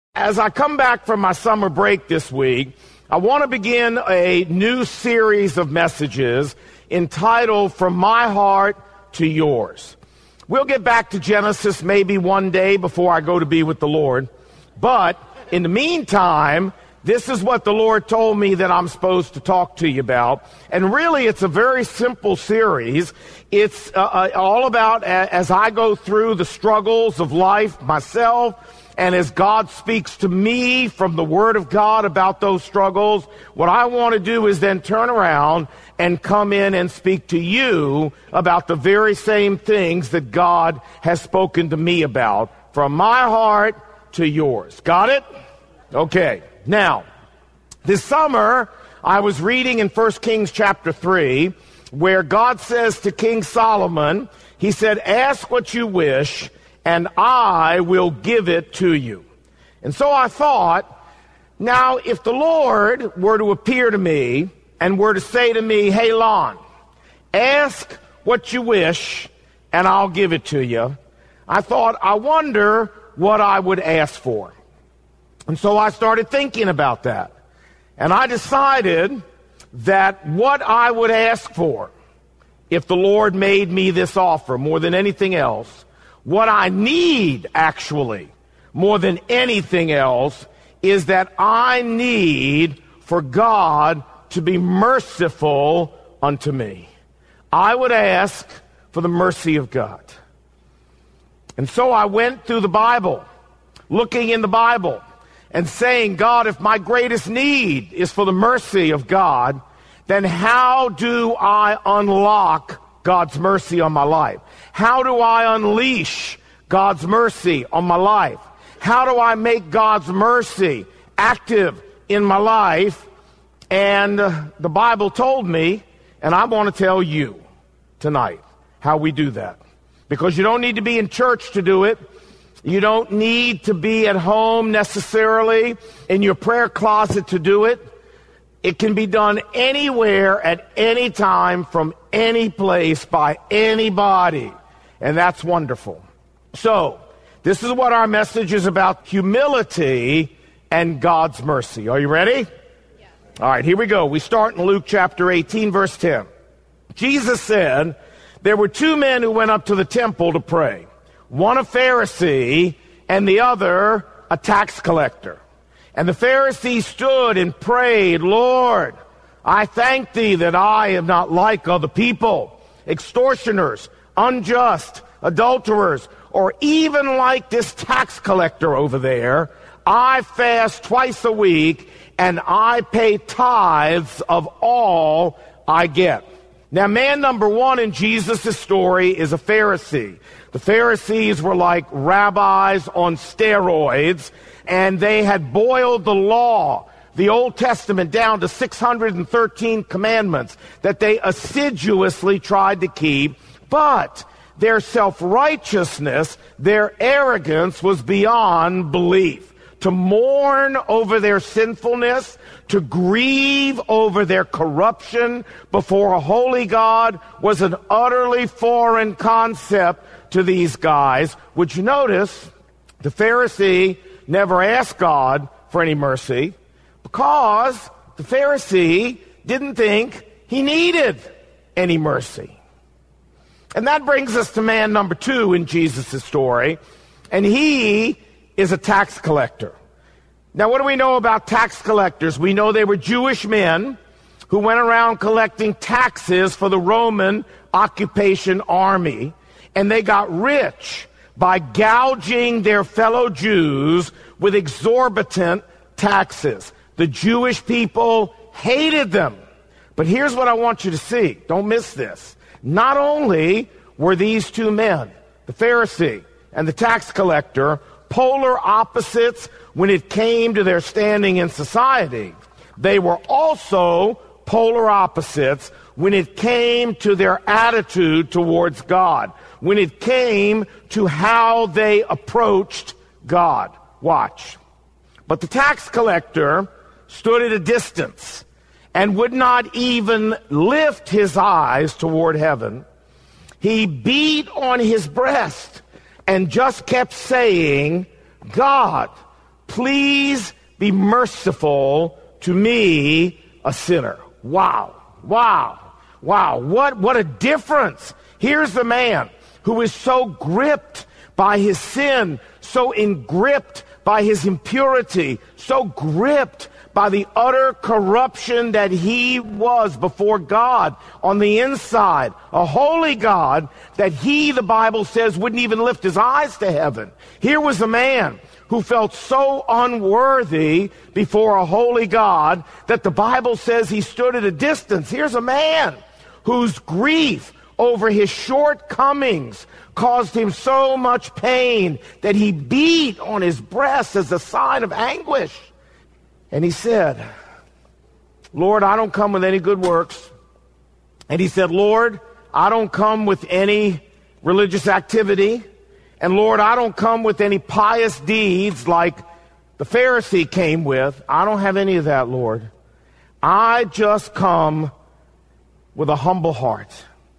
As I come back from my summer break this week, I want to begin a new series of messages entitled From My Heart to Yours. We'll get back to Genesis maybe one day before I go to be with the Lord. But in the meantime, this is what the Lord told me that I'm supposed to talk to you about. And really, it's a very simple series. It's all about, as I go through the struggles of life myself, and as God speaks to me from the Word of God about those struggles, what I want to do is then turn around and come in and speak to you about the very same things that God has spoken to me about. From my heart to yours. Got it? Okay. Now, this summer, I was reading in 1 Kings chapter 3, where God says to King Solomon, he said, "Ask what you wish, and I will give it to you." And so I thought, now if the Lord were to appear to me and were to say to me, "Hey, Lon, ask what you wish and I'll give it to you," I thought, I wonder what I would ask for. And so I started thinking about that. And I decided that what I would ask for if the Lord made me this offer more than anything else, what I need, actually, more than anything else, is that I need for God to be merciful unto me. I would ask for the mercy of God. And so I went through the Bible, looking in the Bible, and saying, God, if my greatest need is for the mercy of God, then how do I unlock God's mercy on my life? How do I unleash God's mercy on my life? How do I make God's mercy active in my life? And the Bible told me, and I want to tell you tonight how we do that. Because you don't need to be in church to do it. You don't need to be at home necessarily in your prayer closet to do it. It can be done anywhere at any time from any place by anybody. And that's wonderful. So, this is what our message is about: humility and God's mercy. Are you ready? Yeah. All right, here we go. We start in Luke chapter 18, verse 10. Jesus said, "There were two men who went up to the temple to pray, one a Pharisee and the other a tax collector. And the Pharisee stood and prayed, 'Lord, I thank thee that I am not like other people, extortioners, unjust, adulterers, or even like this tax collector over there. I fast twice a week, and I pay tithes of all I get.'" Now, man number one in Jesus' story is a Pharisee. The Pharisees were like rabbis on steroids, and they had boiled the law, the Old Testament, down to 613 commandments that they assiduously tried to keep, but their self-righteousness, their arrogance was beyond belief. To mourn over their sinfulness, to grieve over their corruption before a holy God was an utterly foreign concept to these guys. Would you notice the Pharisee never asked God for any mercy because the Pharisee didn't think he needed any mercy. And that brings us to man number two in Jesus' story, and he is a tax collector. Now, what do we know about tax collectors? We know they were Jewish men who went around collecting taxes for the Roman occupation army, and they got rich by gouging their fellow Jews with exorbitant taxes. The Jewish people hated them. But here's what I want you to see. Don't miss this. Not only were these two men, the Pharisee and the tax collector, polar opposites when it came to their standing in society, they were also polar opposites when it came to their attitude towards God, when it came to how they approached God. Watch. But the tax collector stood at a distance and would not even lift his eyes toward heaven. He beat on his breast and just kept saying, "God, please be merciful to me, a sinner. Wow. What a difference. Here's the man who is so gripped by his sin, so engripped by his impurity, so gripped by the utter corruption that he was before God on the inside, a holy God that he, the Bible says, wouldn't even lift his eyes to heaven. Here was a man who felt so unworthy before a holy God that the Bible says he stood at a distance. Here's a man whose grief over his shortcomings caused him so much pain that he beat on his breast as a sign of anguish. And he said, Lord, I don't come with any good works. And he said, Lord, I don't come with any religious activity. And Lord, I don't come with any pious deeds like the Pharisee came with. I don't have any of that, Lord. I just come with a humble heart.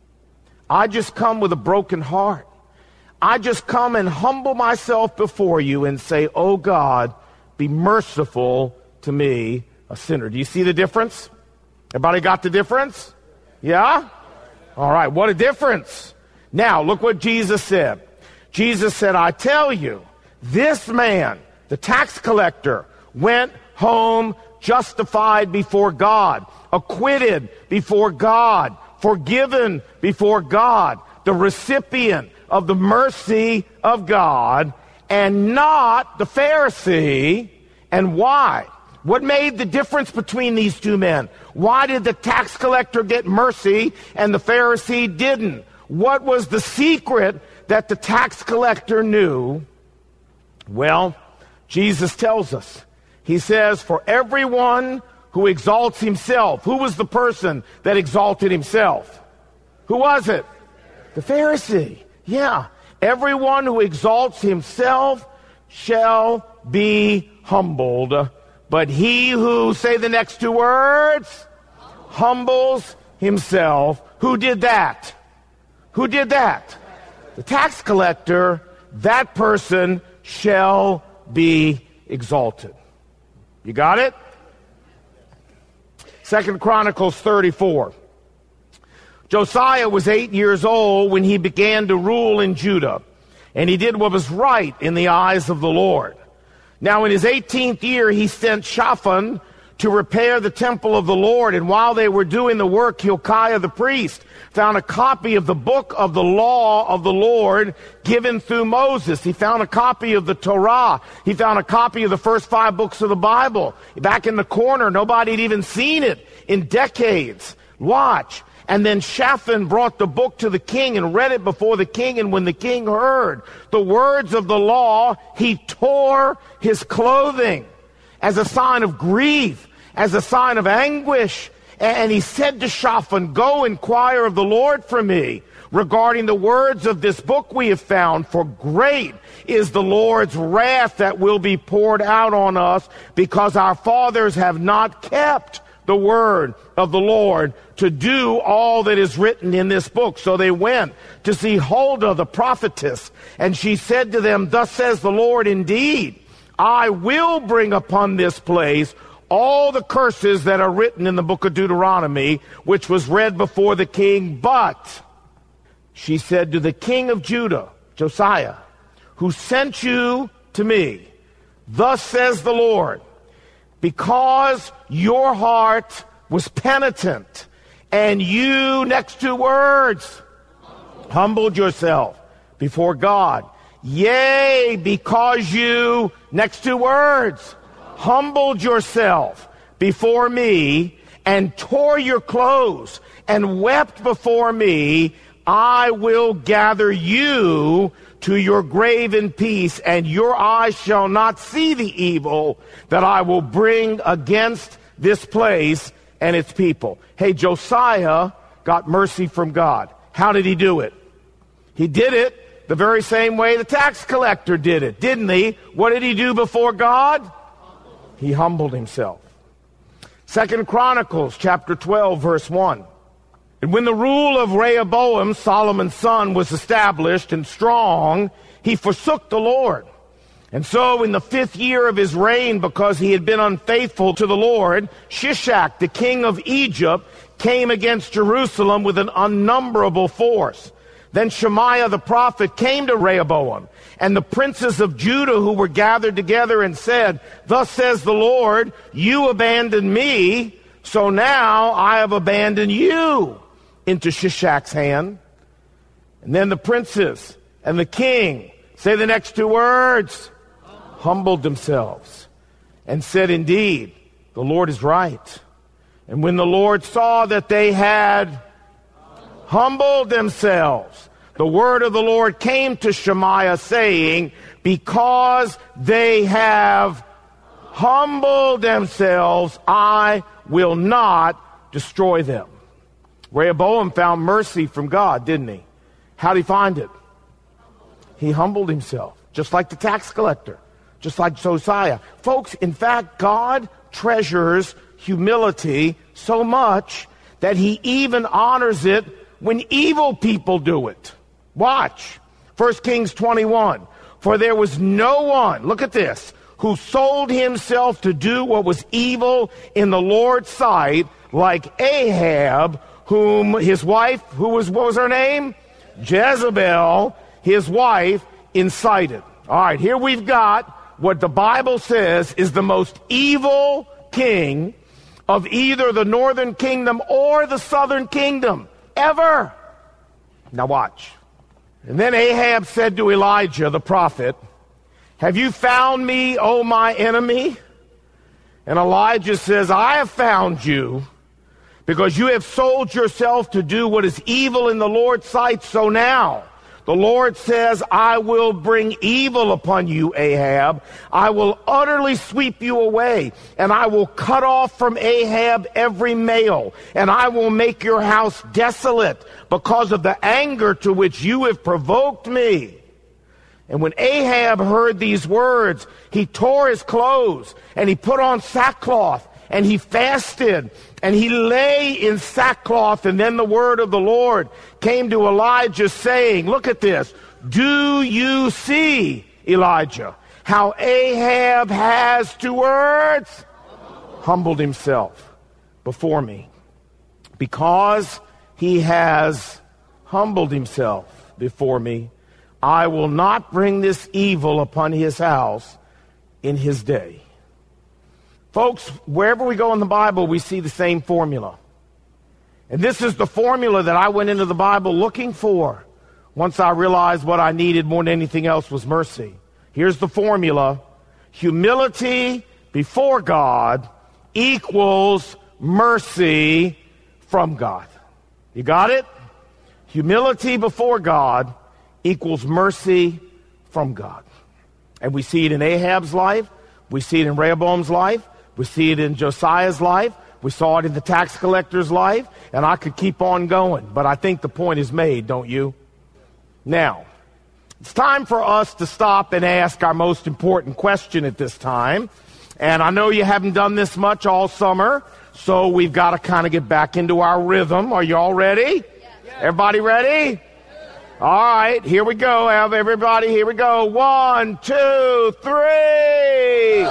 I just come with a broken heart. I just come and humble myself before you and say, oh God, be merciful to me, a sinner. Do you see the difference? Everybody got the difference? Yeah? All right, what a difference. Now, look what Jesus said. Jesus said, I tell you, this man, the tax collector, went home justified before God, acquitted before God, forgiven before God, the recipient of the mercy of God, and not the Pharisee. And why? What made the difference between these two men? Why did the tax collector get mercy and the Pharisee didn't? What was the secret that the tax collector knew? Well, Jesus tells us. He says, for everyone who exalts himself. Who was the person that exalted himself? Who was it? The Pharisee. Yeah. Everyone who exalts himself shall be humbled. But he who, say the next two words, humbles himself. Who did that? Who did that? The tax collector. That person shall be exalted. You got it? 2 Chronicles 34. Josiah was 8 years old when he began to rule in Judah, and he did what was right in the eyes of the Lord. Now in his 18th year, he sent Shaphan to repair the temple of the Lord, and while they were doing the work, Hilkiah the priest found a copy of the book of the law of the Lord given through Moses. He found a copy of the Torah. He found a copy of the first 5 books of the Bible. Back in the corner, nobody had even seen it in decades. Watch. And then Shaphan brought the book to the king and read it before the king. And when the king heard the words of the law, he tore his clothing as a sign of grief, as a sign of anguish. And he said to Shaphan, go inquire of the Lord for me regarding the words of this book we have found, for great is the Lord's wrath that will be poured out on us, because our fathers have not kept the word of the Lord to do all that is written in this book. So they went to see Huldah the prophetess, and she said to them, thus says the Lord, indeed, I will bring upon this place all the curses that are written in the book of Deuteronomy, which was read before the king. But she said to the king of Judah, Josiah, who sent you to me, thus says the Lord, because your heart was penitent, and you, next 2 words, humbled yourself before God. Yea, because you, next 2 words, humbled yourself before me and tore your clothes and wept before me, I will gather you to your grave in peace, and your eyes shall not see the evil that I will bring against this place and its people. Hey, Josiah got mercy from God. How did he do it? He did it the very same way the tax collector did it, didn't he? What did he do before God? He humbled himself. 2 Chronicles chapter 12, verse 1. And when the rule of Rehoboam, Solomon's son, was established and strong, he forsook the Lord And so in the 5th year of his reign, because he had been unfaithful to the Lord, Shishak, the king of Egypt, came against Jerusalem with an unnumberable force. Then Shemaiah the prophet came to Rehoboam, and the princes of Judah who were gathered together and said, "Thus says the Lord, you abandoned me, so now I have abandoned you into Shishak's hand." And then the princes and the king, say the next 2 words, humbled themselves and said, "Indeed, the Lord is right." And when the Lord saw that they had humbled themselves, the word of the Lord came to Shemaiah saying, "Because they have humbled themselves, I will not destroy them." Rehoboam found mercy from God, didn't he? How did he find it? He humbled himself, just like the tax collector, just like Josiah. Folks, in fact, God treasures humility so much that he even honors it when evil people do it. Watch. 1 Kings 21. For there was no one, look at this, who sold himself to do what was evil in the Lord's sight, like Ahab, whom his wife, what was her name? Jezebel, his wife, incited. All right, here we've got what the Bible says is the most evil king of either the northern kingdom or the southern kingdom ever. Now watch. And then Ahab said to Elijah the prophet, "Have you found me, O my enemy?" And Elijah says, "I have found you, because you have sold yourself to do what is evil in the Lord's sight. So now the Lord says, I will bring evil upon you, Ahab. I will utterly sweep you away, and I will cut off from Ahab every male, and I will make your house desolate because of the anger to which you have provoked me." And when Ahab heard these words, he tore his clothes, and he put on sackcloth, and he fasted, and he lay in sackcloth. And then the word of the Lord came to Elijah saying, look at this, "Do you see, Elijah, how Ahab has," 2 words, "humbled himself before me. Because he has humbled himself before me, I will not bring this evil upon his house in his day." Folks, wherever we go in the Bible, we see the same formula. And this is the formula that I went into the Bible looking for once I realized what I needed more than anything else was mercy. Here's the formula. Humility before God equals mercy from God. You got it? Humility before God equals mercy from God. And we see it in Ahab's life. We see it in Rehoboam's life. We see it in Josiah's life. We saw it in the tax collector's life. And I could keep on going. But I think the point is made, don't you? Now, it's time for us to stop and ask our most important question at this time. And I know you haven't done this much all summer, so we've got to kind of get back into our rhythm. Are you all ready? Yeah. Everybody ready? Yeah. All right, here we go. Have everybody, here we go. 1, 2, 3.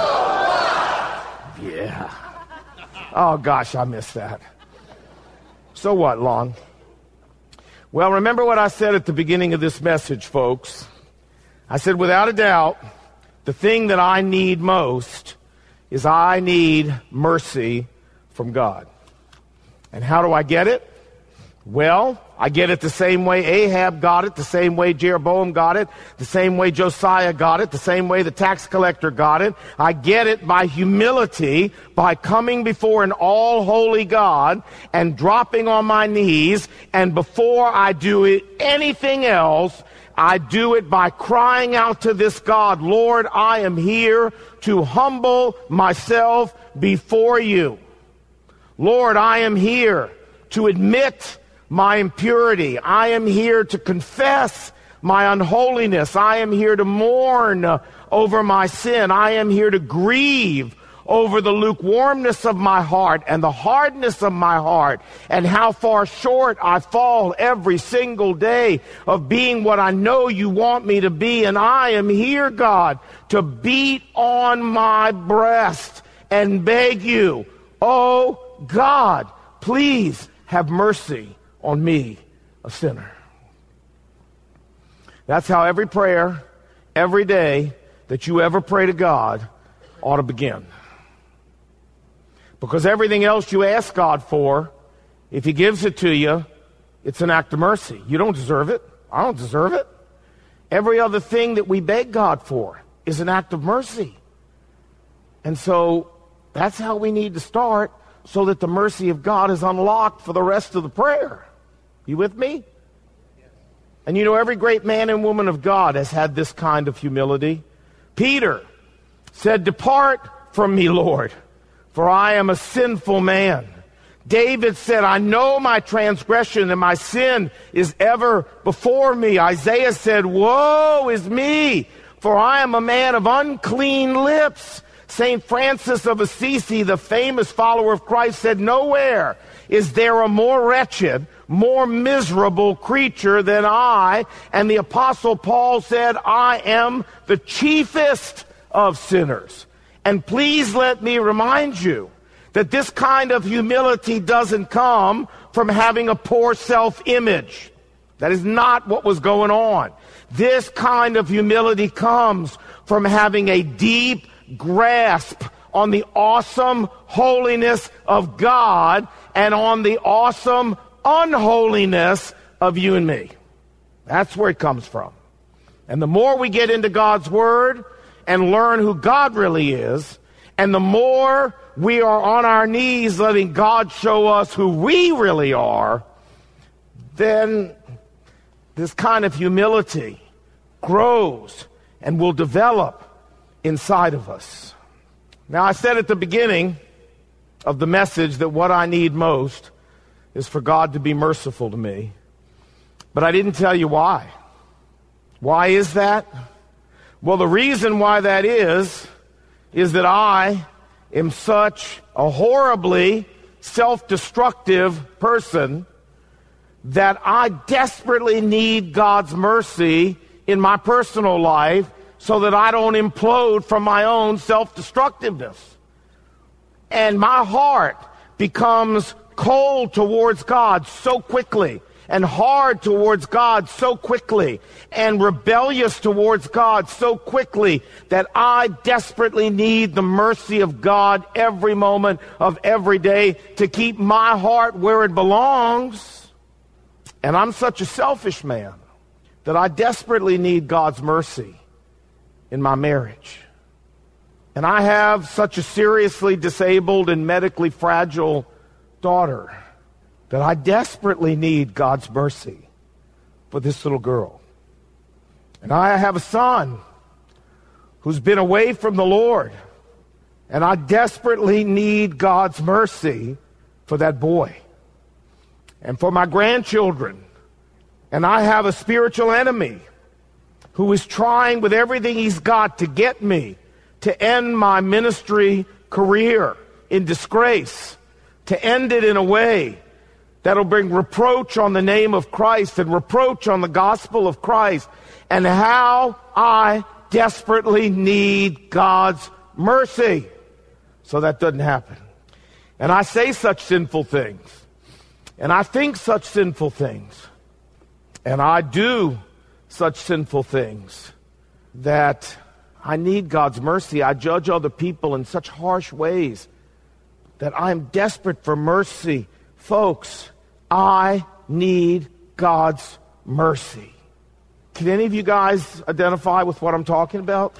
Yeah. Oh, gosh, I missed that. So what, Lon? Well, remember what I said at the beginning of this message, folks. I said, without a doubt, the thing that I need most is I need mercy from God. And how do I get it? Well, I get it the same way Ahab got it, the same way Jeroboam got it, the same way Josiah got it, the same way the tax collector got it. I get it by humility, by coming before an all-holy God and dropping on my knees. And before I do anything else, I do it by crying out to this God, Lord, I am here to humble myself before you. Lord, I am here to admit my impurity. I am here to confess my unholiness. I am here to mourn over my sin. I am here to grieve over the lukewarmness of my heart and the hardness of my heart and how far short I fall every single day of being what I know you want me to be. And I am here, God, to beat on my breast and beg you, oh God, please have mercy on me, a sinner. That's how every prayer, every day that you ever pray to God ought to begin. Because everything else you ask God for, if he gives it to you, it's an act of mercy. You don't deserve it. I don't deserve it. Every other thing that we beg God for is an act of mercy. And so that's how we need to start, so that the mercy of God is unlocked for the rest of the prayer. You with me? And you know, every great man and woman of God has had this kind of humility. Peter said, "Depart from me, Lord, for I am a sinful man." David said, "I know my transgression and my sin is ever before me." Isaiah said, "Woe is me, for I am a man of unclean lips." St. Francis of Assisi, the famous follower of Christ, said, "Nowhere is there a more wretched, more miserable creature than I." And the Apostle Paul said, "I am the chiefest of sinners." And please let me remind you that this kind of humility doesn't come from having a poor self-image. That is not what was going on. This kind of humility comes from having a deep grasp on the awesome holiness of God and on the awesome unholiness of you and me. That's where it comes from. And the more we get into God's Word and learn who God really is, and the more we are on our knees letting God show us who we really are, then this kind of humility grows and will develop inside of us. Now, I said at the beginning of the message that what I need most is for God to be merciful to me. But I didn't tell you why. Why is that? Well, the reason why that is that I am such a horribly self-destructive person that I desperately need God's mercy in my personal life so that I don't implode from my own self-destructiveness. And my heart becomes cold towards God so quickly, and hard towards God so quickly, and rebellious towards God so quickly, that I desperately need the mercy of God every moment of every day to keep my heart where it belongs. And I'm such a selfish man that I desperately need God's mercy in my marriage. And I have such a seriously disabled and medically fragile daughter that I desperately need God's mercy for this little girl. And I have a son who's been away from the Lord, and I desperately need God's mercy for that boy and for my grandchildren. And I have a spiritual enemy who is trying with everything he's got to get me to end my ministry career in disgrace, to end it in a way that'll bring reproach on the name of Christ and reproach on the gospel of Christ, and how I desperately need God's mercy so that doesn't happen. And I say such sinful things, and I think such sinful things, and I do such sinful things that I need God's mercy. I judge other people in such harsh ways that I'm desperate for mercy. Folks, I need God's mercy. Can any of you guys identify with what I'm talking about?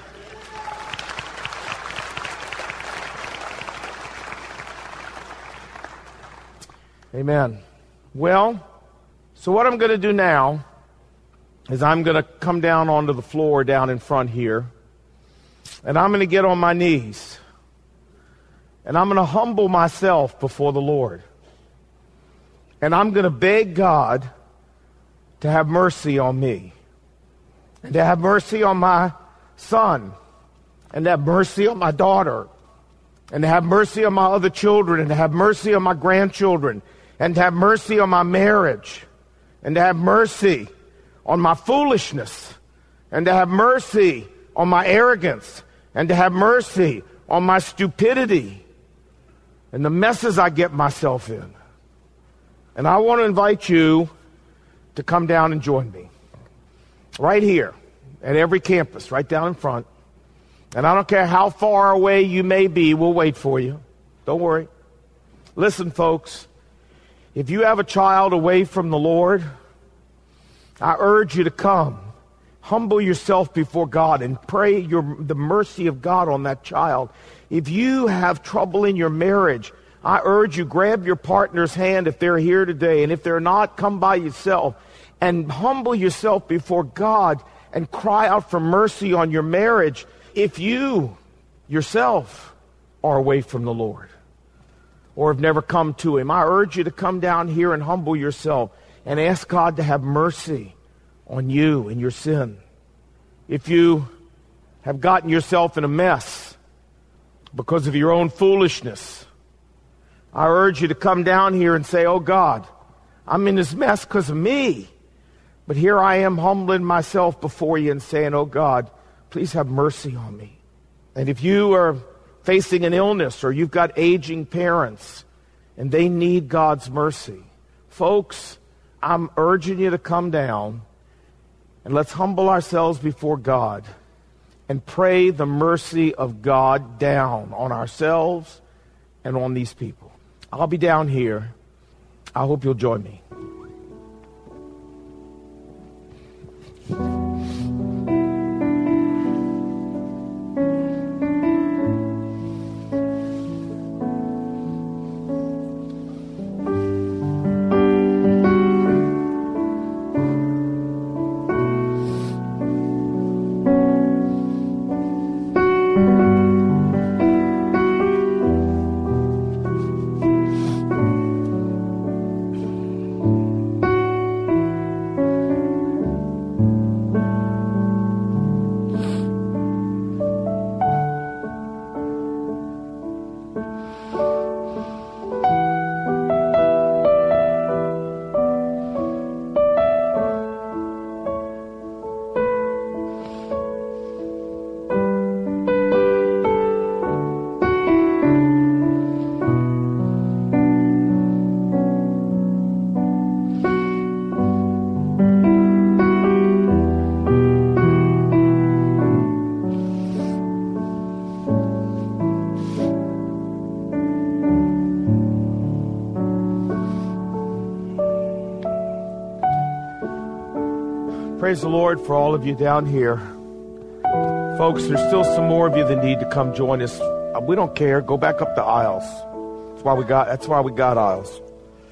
Amen. Well, so what I'm going to do now is I'm going to come down onto the floor down in front here, and I'm going to get on my knees, and I'm going to humble myself before the Lord, and I'm going to beg God to have mercy on me, and to have mercy on my son, and to have mercy on my daughter, and to have mercy on my other children, and to have mercy on my grandchildren, and to have mercy on my marriage, and to have mercy on my foolishness, and to have mercy on my arrogance, and to have mercy on my stupidity and the messes I get myself in. And I want to invite you to come down and join me right here at every campus, right down in front. And I don't care how far away you may be, we'll wait for you. Don't worry. Listen, folks, if you have a child away from the Lord, I urge you to come. Humble yourself before God and pray the mercy of God on that child. If you have trouble in your marriage, I urge you, grab your partner's hand if they're here today. And if they're not, come by yourself and humble yourself before God and cry out for mercy on your marriage if you yourself are away from the Lord or have never come to Him. I urge you to come down here and humble yourself and ask God to have mercy on you and your sin. If you have gotten yourself in a mess because of your own foolishness, I urge you to come down here and say, oh God, I'm in this mess because of me. But here I am humbling myself before you and saying, oh God, please have mercy on me. And if you are facing an illness or you've got aging parents and they need God's mercy, folks, I'm urging you to come down and let's humble ourselves before God and pray the mercy of God down on ourselves and on these people. I'll be down here. I hope you'll join me. Praise the Lord for all of you down here. Folks, there's still some more of you that need to come join us. We don't care. Go back up the aisles. That's why we got aisles.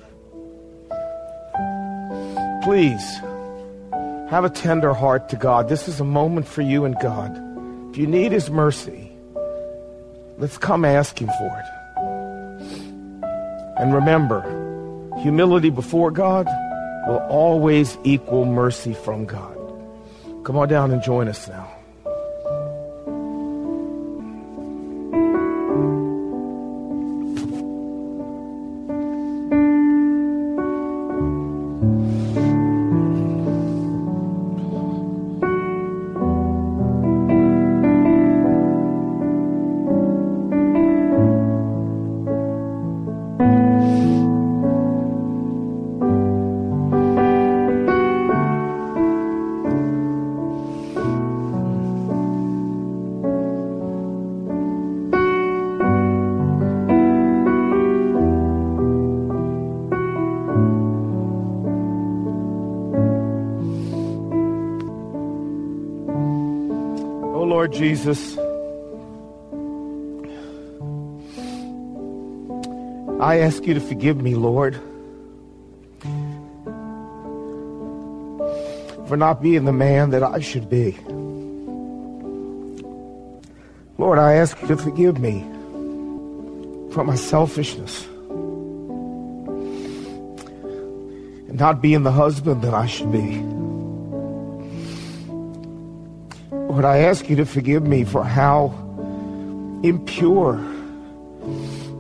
Please, have a tender heart to God. This is a moment for you and God. If you need His mercy, let's come ask Him for it. And remember, humility before God will always equal mercy from God. Come on down and join us now. Lord Jesus, I ask you to forgive me, Lord, for not being the man that I should be. Lord, I ask you to forgive me for my selfishness and not being the husband that I should be. Lord, I ask you to forgive me for how impure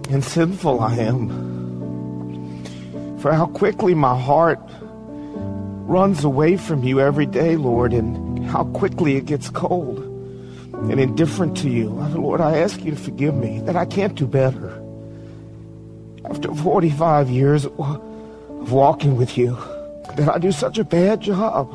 and sinful I am. For how quickly my heart runs away from you every day, Lord, and how quickly it gets cold and indifferent to you. Lord, I ask you to forgive me, that I can't do better. After 45 years of walking with you, that I do such a bad job.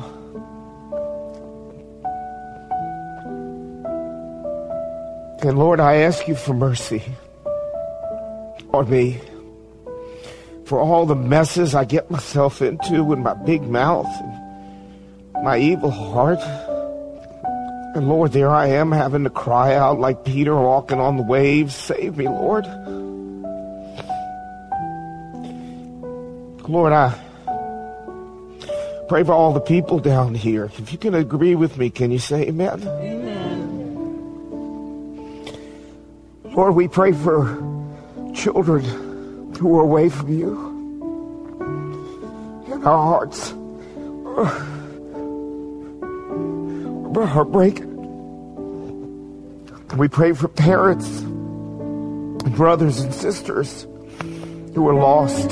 And Lord, I ask you for mercy on me, for all the messes I get myself into with my big mouth and my evil heart. And Lord, there I am having to cry out like Peter walking on the waves. Save me, Lord. Lord, I pray for all the people down here. If you can agree with me, can you say amen? Amen. Lord, we pray for children who are away from you. And our hearts are breaking. We pray for parents and brothers and sisters who are lost.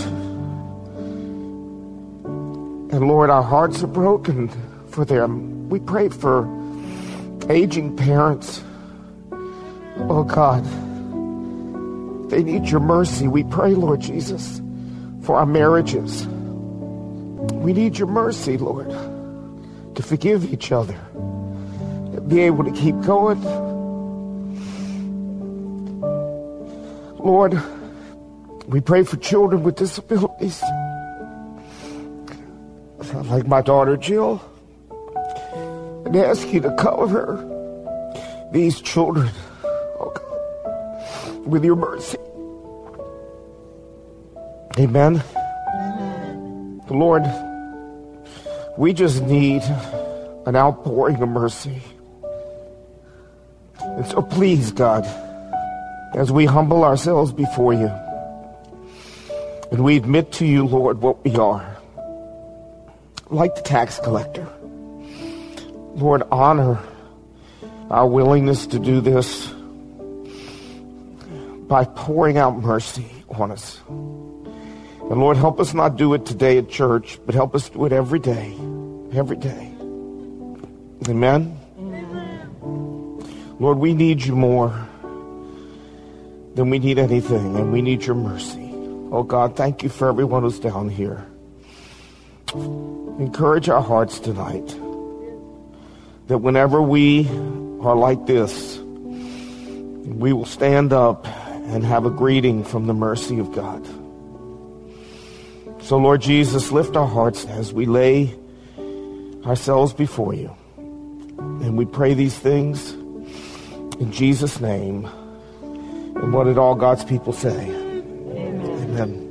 And Lord, our hearts are broken for them. We pray for aging parents. Oh God, they need your mercy. We pray, Lord Jesus, for our marriages. We need your mercy, Lord, to forgive each other, to be able to keep going. Lord, we pray for children with disabilities, like my daughter Jill, and ask you to cover these children, oh God, with your mercy. Amen. Lord, we just need an outpouring of mercy. And so please, God, as we humble ourselves before you, and we admit to you, Lord, what we are, like the tax collector, Lord, honor our willingness to do this by pouring out mercy on us. And Lord, help us not do it today at church, but help us do it every day. Every day. Amen? Amen. Lord, we need you more than we need anything, and we need your mercy. Oh God, thank you for everyone who's down here. Encourage our hearts tonight that whenever we are like this, we will stand up and have a greeting from the mercy of God. So Lord Jesus, lift our hearts as we lay ourselves before you. And we pray these things in Jesus' name. And what did all God's people say? Amen. Amen.